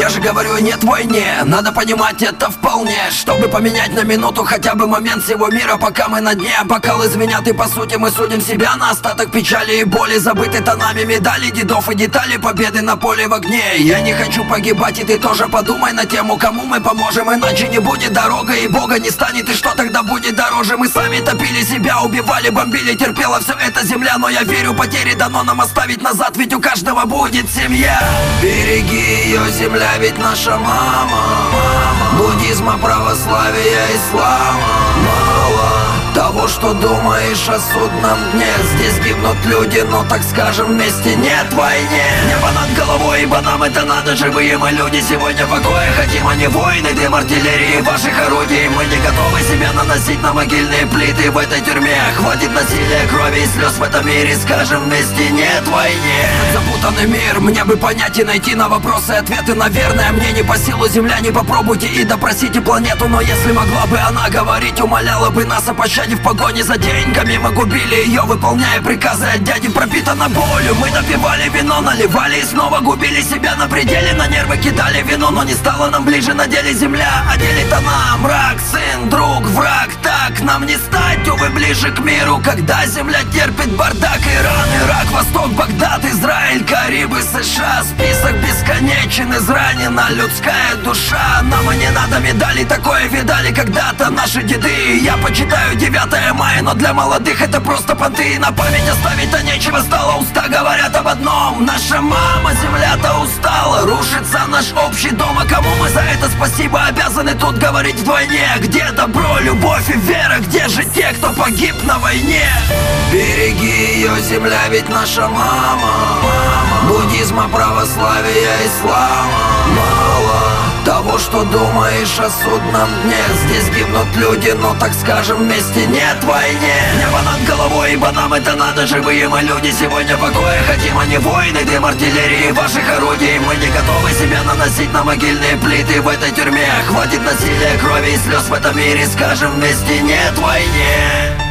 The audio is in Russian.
Я же говорю, нет войне. Надо понимать это вполне, чтобы поменять на минуту хотя бы момент всего мира, пока мы на дне. Бокалы звенят и по сути мы судим себя на остаток печали и боли, забыты тонами медали, дедов и детали победы на поле в огне. Я не хочу погибать, и ты тоже подумай на тему, кому мы поможем, иначе не будет дорога, и Бога не станет, и что тогда будет дороже? Мы сами топили себя, убивали, бомбили, терпела все это земля, но я верю, потери дано нам оставить назад, ведь у каждого будет семья. Береги ее, земля, ведь наша мама. Буддизма, православия, ислама мало того, что думаешь о судном дне. Здесь гибнут люди, но так скажем вместе нет войне. Небо над головой, ибо нам это надо. Живые мы люди, сегодня покоя хотим, а не войны. Дым артиллерии ваших орудий. Мы не готовы себя наносить на могильные плиты в этой тюрьме. Хватит насилия, крови и слез в этом мире. Скажем вместе нет войне. Запутанный мир, мне бы понять и найти на вопросы ответы. Наверное, мне не по силу, земляне, попробуйте и допросите планету. Но если могла бы она говорить, умоляла бы нас о пощаде в погоне за деньгами. Мы губили ее, выполняя приказы от дяди. Пропитана болью, мы допивали вино, наливали и снова губили себя на пределе. На нервы кидали вино, но не стало нам ближе на деле земля. А делит она мрак, сын, друг, враг. Так нам не стать, увы, ближе к миру, когда земля терпит бардак. Иран, Ирак, Восток, Багдад, Израиль, Карибы, США. Список бесконечен, изранена людская душа. Нам и не надо медалей, такое видали когда-то наши деды. Я почитаю 9 мая, но для молодых это просто понты. На память оставить-то нечего стало, уста говорят об одном. Наша мама, земля-то устала, рушится наш общий дом. А кому мы за это спасибо обязаны тут говорить вдвойне? Где добро, любовь и вера, где же те, кто погиб на войне? Береги ее, земля, ведь наша мама. Буддизма, православия, ислама мало того, что думаешь о судном дне. Здесь гибнут люди, но так скажем вместе нет войне. Небо над головой, ибо нам это надо. Живые мы люди, сегодня покоя хотим, а не войны. Дым артиллерии ваших орудий. Мы не готовы себя наносить на могильные плиты в этой тюрьме. Хватит насилия, крови и слез в этом мире. Скажем вместе нет войне.